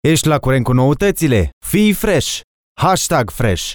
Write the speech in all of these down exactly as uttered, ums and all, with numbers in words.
Ești la curent cu noutățile? Fii fresh! Hashtag fresh!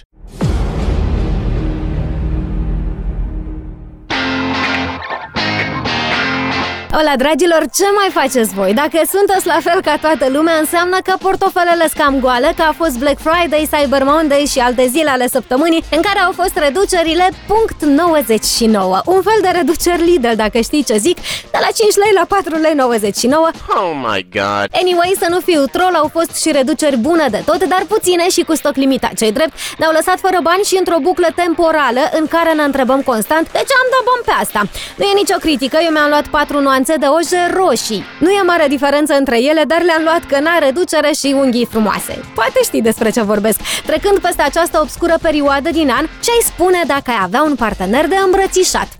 Hola, dragilor, ce mai faceți voi? Dacă sunteți la fel ca toată lumea, înseamnă că portofelele sunt cam goale, că a fost Black Friday, Cyber Monday și alte zile ale săptămânii în care au fost reducerile punct nouăzeci și nouă. Un fel de reduceri Lidl, dacă știi ce zic, de la cinci lei la patru lei nouăzeci și nouă. Oh my god! Anyway, să nu fiu troll, au fost și reduceri bune de tot, dar puține și cu stoc limitat. Ce-i drept, ne-au lăsat fără bani și într-o buclă temporală în care ne întrebăm constant de ce am dat bani pe asta. Nu e nicio critică, eu mi-am luat patru nuanțe de oje roșii. Nu e mare diferență între ele, dar le-am luat că n-a reducere și unghii frumoase. Poate știi despre ce vorbesc. Trecând peste această obscură perioadă din an, ce-ai spune dacă ai avea un partener de îmbrățișat?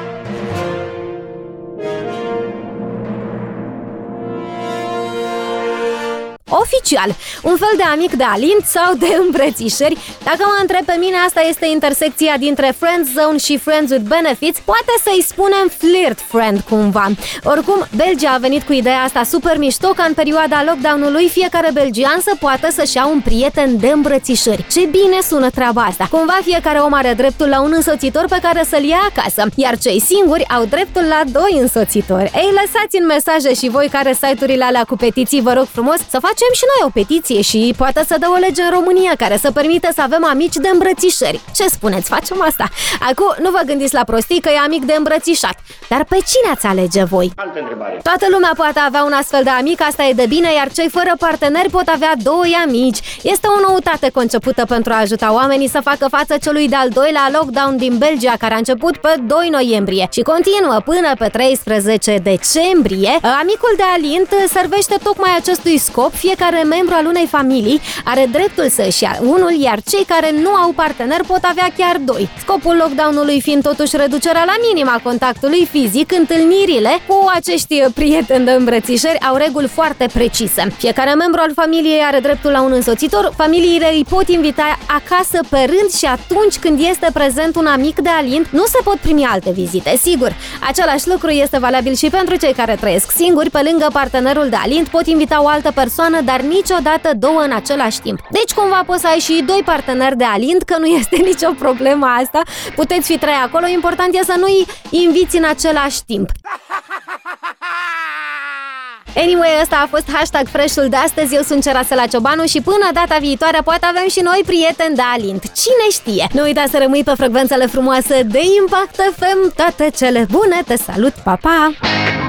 Oficial, un fel de amic de alint sau de îmbrățișări. Dacă mă întreb pe mine, asta este intersecția dintre friend zone și friends with benefits. Poate să-i spunem flirt friend cumva. Oricum, Belgia a venit cu ideea asta super mișto, ca în perioada lockdown-ului fiecare belgian să poată să-și ia un prieten de îmbrățișări. Ce bine sună treaba asta. Cumva fiecare om are dreptul la un însoțitor pe care să-l ia acasă, iar cei singuri au dreptul la doi însoțitori. Ei, lăsați în mesaje și voi care site-urile alea cu petiții, vă rog frumos, să facem și noi o petiție și poate să dă o lege în România care să permite să avem amici de îmbrățișări. Ce spuneți, facem asta? Acum, nu vă gândiți la prostii că e amic de îmbrățișat. Dar pe cine ați alege voi? Altă întrebare. Toată lumea poate avea un astfel de amic, asta e de bine, iar cei fără parteneri pot avea doi amici. Este o noutate concepută pentru a ajuta oamenii să facă față celui de-al doilea lockdown din Belgia, care a început pe doi noiembrie și continuă până pe treisprezece decembrie. Amicul de alint servește tocmai acestui scop. Fiecare membru al unei familii are dreptul să-și ia unul, iar cei care nu au partener pot avea chiar doi. Scopul lockdown-ului fiind totuși reducerea la minima contactului fizic, întâlnirile cu acești prieteni de îmbrățișări au reguli foarte precise. Fiecare membru al familiei are dreptul la un însoțitor, familiile îi pot invita acasă pe rând și atunci când este prezent un amic de alint, nu se pot primi alte vizite. Sigur, același lucru este valabil și pentru cei care trăiesc singuri, pe lângă partenerul de alint pot invita o altă persoană, dar niciodată două în același timp. Deci cumva poți să ai și doi parteneri de alint, că nu este nicio problemă asta. Puteți fi trei acolo, important e să nu-i inviți în același timp. Anyway, ăsta a fost hashtag fresh-ul de astăzi. Eu sunt Cerasela Ciobanu și până data viitoare poate avem și noi prieteni de alint. Cine știe? Nu uita să rămâi pe frecvențele frumoase de Impact F M. Toate cele bune, te salut, pa, pa!